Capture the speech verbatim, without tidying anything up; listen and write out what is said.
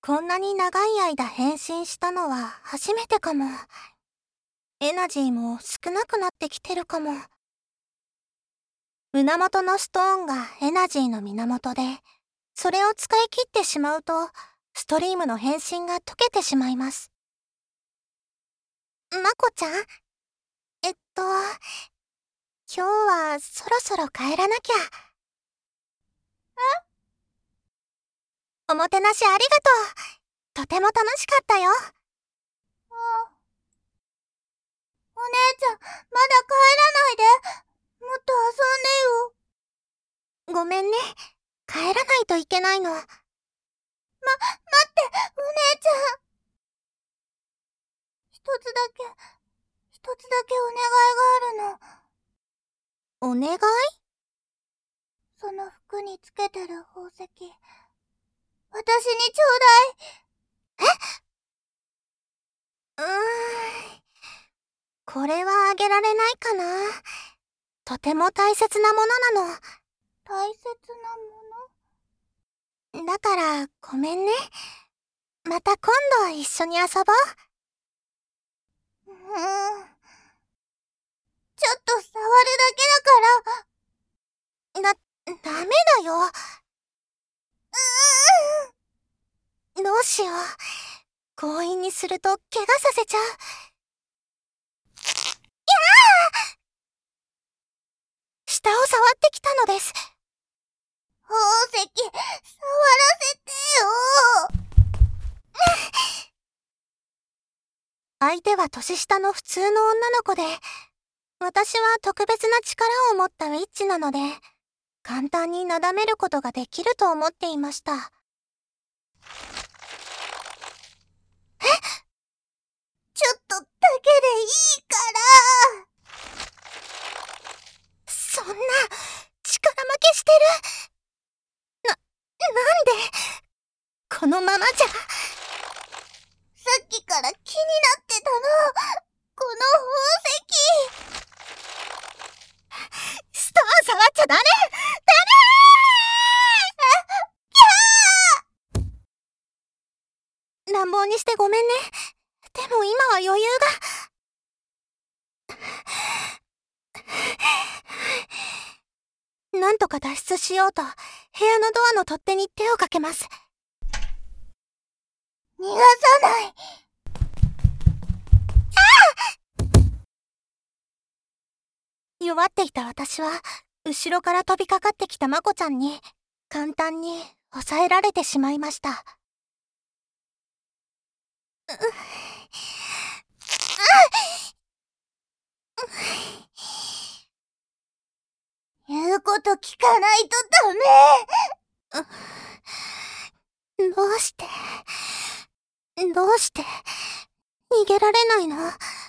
こんなに長い間変身したのは初めてかも。エナジーも少なくなってきてるかも。胸元のストーンがエナジーの源で、それを使い切ってしまうと、ストリームの変身が解けてしまいます。まこちゃん、えっと、今日はそろそろ帰らなきゃ。 え？ おもてなしありがとう。とても楽しかったよ。 ああ。お姉ちゃん、まだ帰らないで。もっと遊んでよ。ごめんね。帰らないといけないの。ま、待って、 お姉ちゃん。一つだけ、一つだけお願いがあるの。お願い？ その服につけてる宝石、私にちょうだい。え？うーん。これはあげられないかな。とても大切なものなの。 大切なもの？ だからごめんね。また今度は一緒に遊ぼう。うーん。ちょっと触るだけだから。な、ダメだよ。うーん。どうしよう。強引にすると怪我させちゃう。やあ！下を触ってきたのです。 宝石、触らせてよ。 相手は年下の普通の女の子で、私は特別な力を持ったウィッチなので、簡単になだめることができると思っていました。え？ ちょっとだけでいいから。 そんな、力負けしてる。な、なんで？このままじゃ。 さっきから気になってたの。この宝石。ストーン触っちゃダメ！ダメー！キャー！乱暴にしてごめんね。でも今は余裕が。なんとか脱出しようと、部屋のドアの取っ手に手をかけます。 逃がさない。 弱っていた私は、後ろから飛びかかってきたまこちゃんに、簡単に抑えられてしまいました。う、う、 言うこと聞かないとダメ。どうして、どうして、逃げられないの？